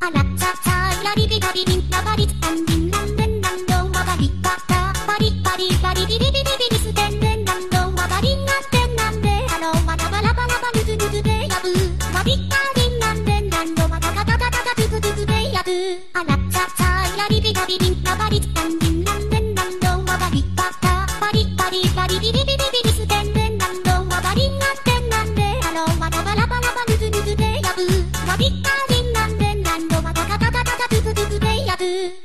あらちゃちゃいらりびらりりんらばりつたんりんなんでんなんどんわばりかたばりばりばりびりびりびりすてんでんなんどんわばりんなんでんなんであろわらばらばらばぬずぬずでやぶわびったりんなんでんなんどわたたたたたたつくつくでやぶあらちゃちゃいらりびらりりんらばりつたんり